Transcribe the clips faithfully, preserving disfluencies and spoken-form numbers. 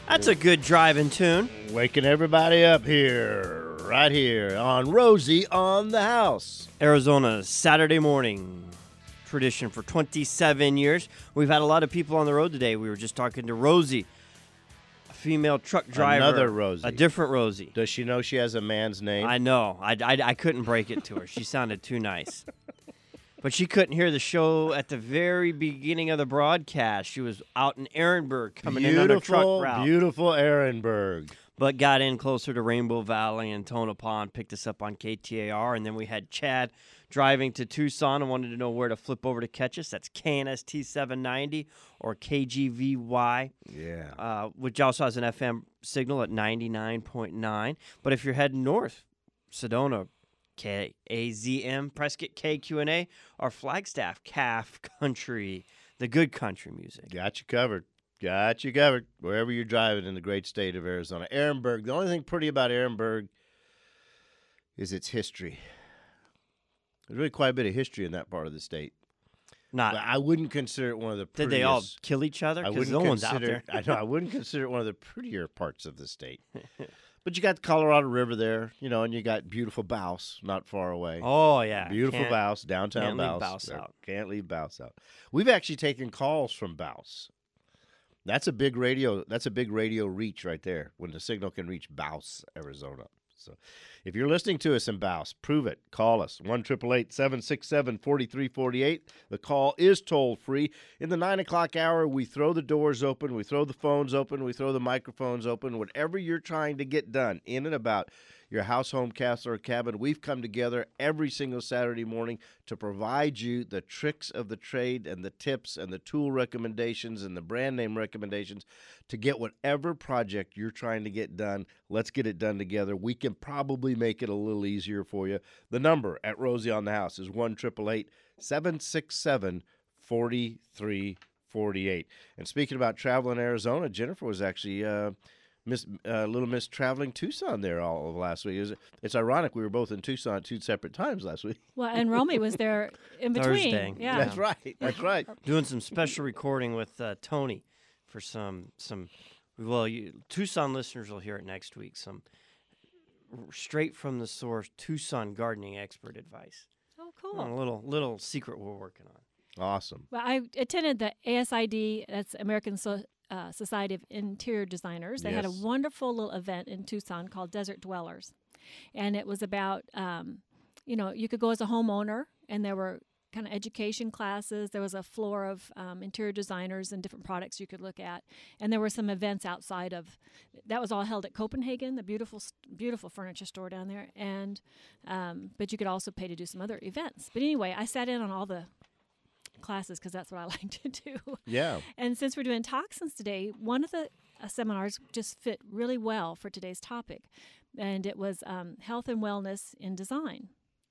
That's a good driving tune. Waking everybody up here, right here on Rosie on the House. Arizona's Saturday morning tradition for twenty-seven years. We've had a lot of people on the road today. We were just talking to Rosie, a female truck driver. Another Rosie. A different Rosie. Does she know she has a man's name? I know. I, I, I couldn't break it to her. She sounded too nice. But she couldn't hear the show at the very beginning of the broadcast. She was out in Ehrenberg coming beautiful, in on a truck route. Beautiful Ehrenberg. But got in closer to Rainbow Valley and Tonopah, picked us up on K T A R. And then we had Chad driving to Tucson and wanted to know where to flip over to catch us. That's K N S T seven ninety or K G V Y. Yeah. Uh, which also has an F M signal at ninety-nine point nine. But if you're heading north, Sedona, K A Z M, Prescott, K Q N A, or Flagstaff, C A F Country, the good country music. Got you covered. Got you covered. Wherever you're driving in the great state of Arizona. Ehrenberg, the only thing pretty about Ehrenberg is its history. There's really quite a bit of history in that part of the state. Not. But I wouldn't consider it one of the prettiest. Did they all kill each other? I Because wouldn't no one's out consider. there. I know. I wouldn't consider it one of the prettier parts of the state. But you got the Colorado River there, you know, and you got beautiful Bouse not far away. Oh, yeah. Beautiful Can't- Bouse, downtown can't leave Bouse. Bouse There- out. Can't leave Bouse out. We've actually taken calls from Bouse. That's a big radio. That's a big radio reach right there when the signal can reach Bouse, Arizona. So, if you're listening to us in Bouse, prove it. Call us one eight eight eight, seven six seven, four three four eight. The call is toll free. In the nine o'clock hour, we throw the doors open, we throw the phones open, we throw the microphones open. Whatever you're trying to get done in and about your house, home, castle, or cabin, we've come together every single Saturday morning to provide you the tricks of the trade and the tips and the tool recommendations and the brand name recommendations to get whatever project you're trying to get done. Let's get it done together. We can probably make it a little easier for you. The number at Rosie on the House is one eight eight eight, seven six seven, four three four eight. And speaking about travel in Arizona, Jennifer was actually uh, Miss uh, Little Miss traveling Tucson there all of last week. It was, it's ironic we were both in Tucson at two separate times last week. Well, and Romy was there in between. Thursday. Yeah. That's right. That's right. Doing some special recording with uh, Tony for some, some. well, you, Tucson listeners will hear it next week. Some straight from the source Tucson gardening expert advice. Oh, A cool. little, little secret we're working on. Awesome. Well, I attended the A S I D, that's American so- uh, Society of Interior Designers. They had a Yes. wonderful little event in Tucson called Desert Dwellers. And it was about, um, you know, you could go as a homeowner, and there were kind of education classes. There was a floor of um, interior designers and different products you could look at. And there were some events outside of, that was all held at Copenhagen, the beautiful, beautiful furniture store down there. And, um, but you could also pay to do some other events. But anyway, I sat in on all the classes because that's what I like to do. Yeah. And since we're doing toxins today, one of the uh, seminars just fit really well for today's topic. And it was um, health and wellness in design.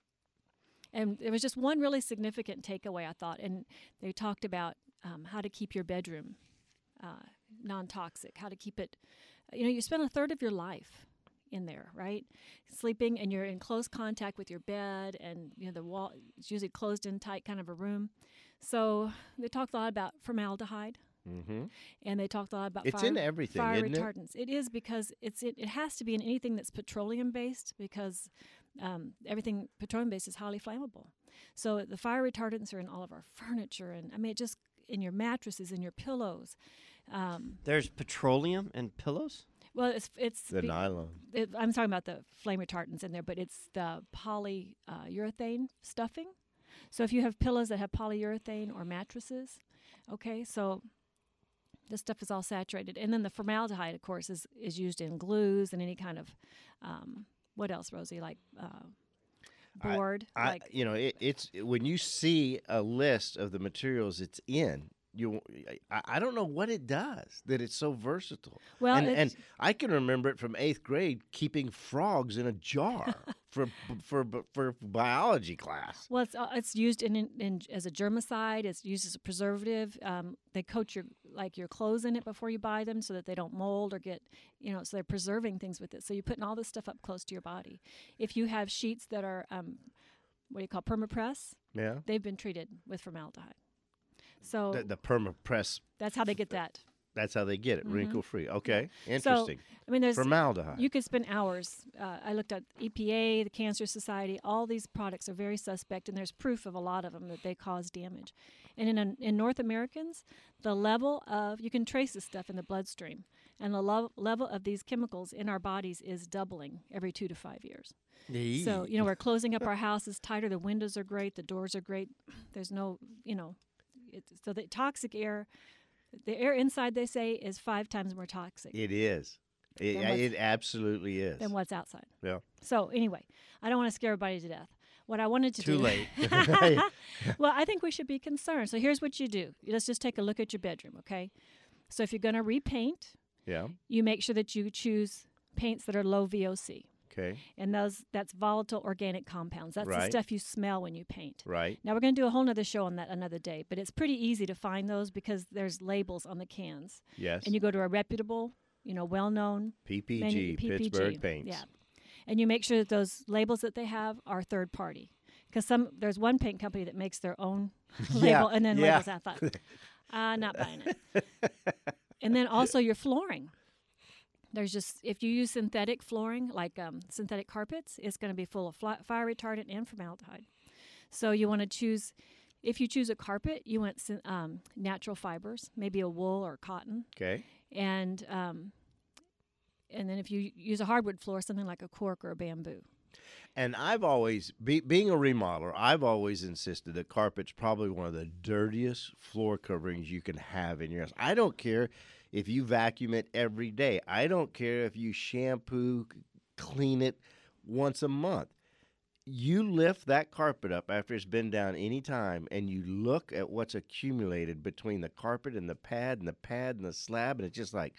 And there was just one really significant takeaway, I thought. And they talked about um, how to keep your bedroom uh, non-toxic, how to keep it, you know, you spend a third of your life in there, right? Sleeping, and you're in close contact with your bed, and, you know, the wall, it's usually closed in tight kind of a room. So they talked a lot about formaldehyde. Mm-hmm. And they talked a lot about It's fire, in everything, fire isn't it? retardants. It is, because it's it, it has to be in anything that's petroleum based, because um, everything petroleum based is highly flammable. So the fire retardants are in all of our furniture, and I mean, it just in your mattresses, in your pillows. Um, There's petroleum and pillows? well, it's it's The be- nylon. it, I'm talking about the flame retardants in there, but it's the polyurethane uh, stuffing. So if you have pillows that have polyurethane or mattresses, okay, so this stuff is all saturated. And then the formaldehyde, of course, is, is used in glues and any kind of, um, what else, Rosie, like uh, board? I, like you know, it, it's when you see a list of the materials it's in, you, I, I don't know what it does that it's so versatile. Well, and, it's- and I can remember it from eighth grade, keeping frogs in a jar for for for biology class. Well, it's uh, it's used in, in, in as a germicide. It's used as a preservative. Um, they coat your like your clothes in it before you buy them, so that they don't mold or get, you know. So they're preserving things with it. So you're putting all this stuff up close to your body. If you have sheets that are um, what do you call permapress, Yeah, they've been treated with formaldehyde. So the, the permapress. that's how they get that. That's how they get it, Mhm. wrinkle-free. Okay, So, interesting. I mean, there's Formaldehyde. you could spend hours. Uh, I looked at E P A, the Cancer Society. All these products are very suspect, and there's proof of a lot of them that they cause damage. And in a, in North Americans, the level of you can trace this stuff in the bloodstream, and the lo- level of these chemicals in our bodies is doubling every two to five years. So you know we're closing up our houses tighter. The windows are great. The doors are great. There's no you know, it's, so the toxic air. The air inside, they say, is five times more toxic It is. It, Then what's- it absolutely is. than what's outside. Yeah. So anyway, I don't want to scare everybody to death. What I wanted to Too do. late. Well, I think we should be concerned. So here's what you do. Let's just take a look at your bedroom, okay? So if you're going to repaint, Yeah. you make sure that you choose paints that are low V O C. Okay. And those that's volatile organic compounds. That's the Right. stuff you smell when you paint. Right. Now we're going to do a whole nother show on that another day, but it's pretty easy to find those because there's labels on the cans. Yes. And you go to a reputable, you know, well-known P P G, manu- P P G. Pittsburgh Paints. Yeah. And you make sure that those labels that they have are third party. Because some there's one paint company that makes their own Yeah, label and then yeah. labels. I thought, uh, not buying it. And then also your flooring. There's just if you use synthetic flooring like um, synthetic carpets, it's going to be full of fly, fire retardant and formaldehyde. So you want to choose. If you choose a carpet, you want syn- um, natural fibers, maybe a wool or cotton, Okay. and um, and then if you use a hardwood floor, something like a cork or a bamboo. And I've always, be, being a remodeler, I've always insisted that carpet's probably one of the dirtiest floor coverings you can have in your house. I don't care if you vacuum it every day. I don't care if you shampoo, c- clean it once a month. You lift that carpet up after it's been down any time, and you look at what's accumulated between the carpet and the pad and the pad and the slab, and it's just like,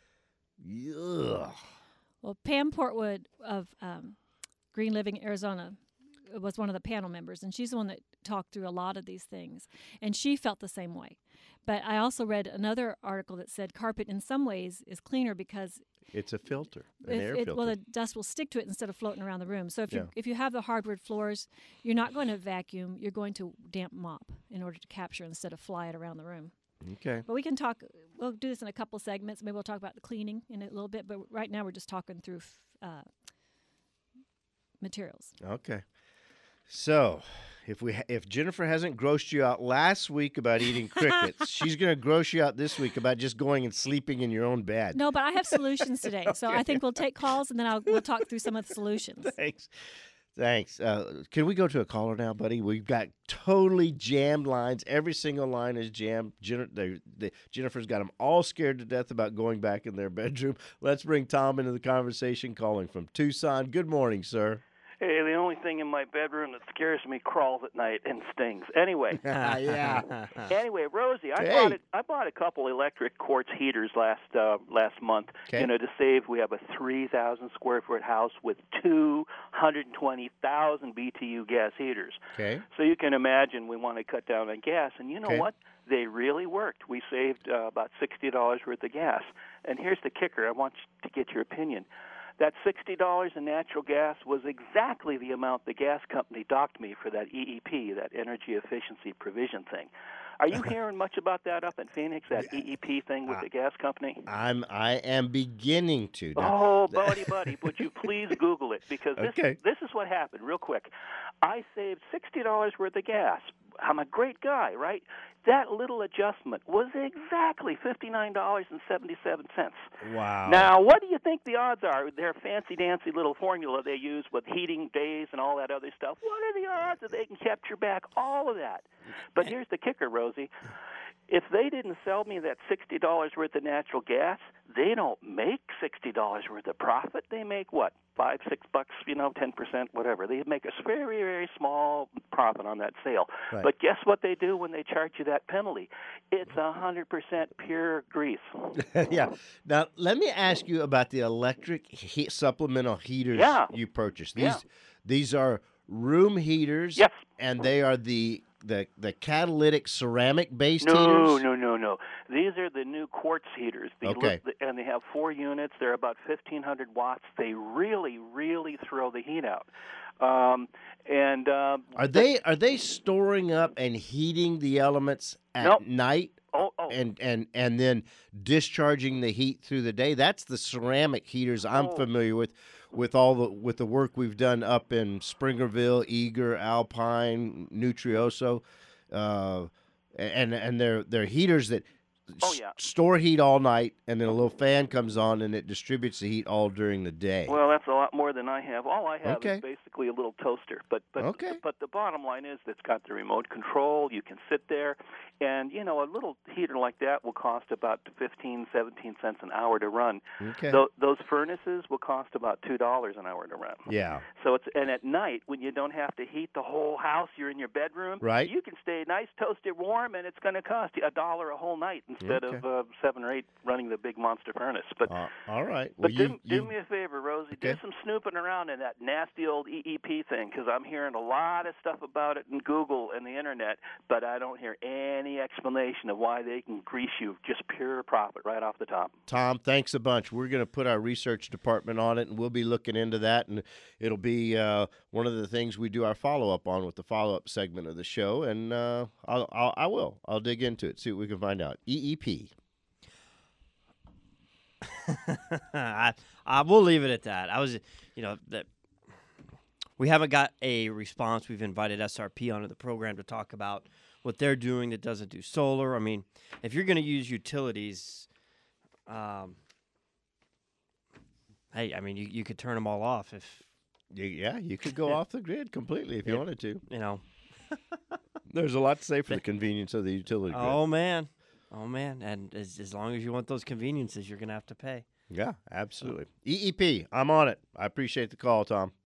ugh. Well, Pam Portwood of um, Green Living Arizona was one of the panel members, and she's the one that talked through a lot of these things, and she felt the same way. But I also read another article that said carpet in some ways is cleaner because It's a filter, an if air it, filter. well, the dust will stick to it instead of floating around the room. So if Yeah. you if you have the hardwood floors, you're not going to vacuum. You're going to damp mop in order to capture instead of fly it around the room. Okay. But we can talk. We'll do this in a couple segments. Maybe we'll talk about the cleaning in a little bit. But right now we're just talking through f- uh, materials. Okay. So, if we ha- if Jennifer hasn't grossed you out last week about eating crickets, she's going to gross you out this week about just going and sleeping in your own bed. No, but I have solutions today. So I think we'll take calls and then I'll we'll talk through some of the solutions. Thanks. Thanks. Uh, can we go to a caller now, buddy? We've got totally jammed lines. Every single line is jammed. Jen- they, they, Jennifer's got them all scared to death about going back in their bedroom. Let's bring Tom into the conversation, calling from Tucson. Good morning, sir. Hey, the only thing in my bedroom that scares me crawls at night and stings. Anyway, yeah. anyway, Rosie, I Hey. bought a, I bought a couple electric quartz heaters last uh, last month. Okay. You know, to save. We have a three thousand square foot house with two hundred twenty thousand B T U gas heaters. Okay. So you can imagine we want to cut down on gas, and you know Okay. what? They really worked. We saved uh, about sixty dollars worth of gas. And here's the kicker. I want to get your opinion. That sixty dollars in natural gas was exactly the amount the gas company docked me for that E E P, that energy efficiency provision thing. Are you hearing much about that up in Phoenix, that E E P thing with the gas company? I'm I am beginning to. Now, Oh, buddy, buddy, would you please Google it? Because this, Okay. this is what happened, real quick. I saved sixty dollars worth of gas. I'm a great guy, right? That little adjustment was exactly fifty-nine dollars and seventy-seven cents. Wow. Now, what do you think the odds are? Their fancy-dancy little formula they use with heating days and all that other stuff. What are the odds that they can capture back all of that? But here's the kicker, Rosie. If they didn't sell me that sixty dollars worth of natural gas, they don't make sixty dollars worth of profit. They make, what, five, six bucks, you know, ten percent, whatever. They make a very, very small profit on that sale. Right. But guess what they do when they charge you that penalty? It's one hundred percent pure grease. Yeah. Now, let me ask you about the electric heat supplemental heaters Yeah. you purchased. These Yeah. these are room heaters. Yes. And they are the the the catalytic ceramic based No, heaters. no, no, no. These are the new quartz heaters. The Okay. li- and they have four units. They're about fifteen hundred watts. They really, really throw the heat out. Um, and uh, Are they are they storing up and heating the elements at Nope. night? Oh, Oh. and and and then discharging the heat through the day. That's the ceramic heaters I'm Oh. familiar with, with all the with the work we've done up in Springerville, Eager, Alpine, Nutrioso, uh, and and they're they're heaters that Oh, s- yeah. store heat all night, and then a little fan comes on and it distributes the heat all during the day. Well, that's a lot more than I have. All I have Okay. is basically a little toaster. But but Okay. but the bottom line is it's got the remote control. You can sit there, and you know a little heater like that will cost about fifteen, seventeen cents an hour to run. Okay. Tho- those furnaces will cost about two dollars an hour to run. Yeah. So it's and at night when you don't have to heat the whole house, you're in your bedroom. Right. You can stay nice, toasted, warm, and it's going to cost you a dollar a whole night instead Okay. of uh, seven or eight running the big monster furnace. But Uh, all right. Well, but you, do, do you, me a favor, Rosie. Okay. Do some snooping around in that nasty old E E P thing, because I'm hearing a lot of stuff about it in Google and the Internet, but I don't hear any explanation of why they can grease you just pure profit right off the top. Tom, thanks a bunch. We're going to put our research department on it, and we'll be looking into that. And it'll be uh, one of the things we do our follow up on with the follow up segment of the show. And uh, I'll, I'll, I will. I'll dig into it, see what we can find out. E E P. I, I will leave it at that. I was, you know, that we haven't got a response. We've invited S R P onto the program to talk about what they're doing that doesn't do solar. I mean, if you're going to use utilities, um, hey, I mean, you, you could turn them all off if, You, yeah, you could go off the grid completely if you Yeah. wanted to. you know. There's a lot to say for the convenience of the utility grid. Oh, man. Oh, man. And as, as long as you want those conveniences, you're going to have to pay. Yeah, absolutely. E E P, I'm on it. I appreciate the call, Tom.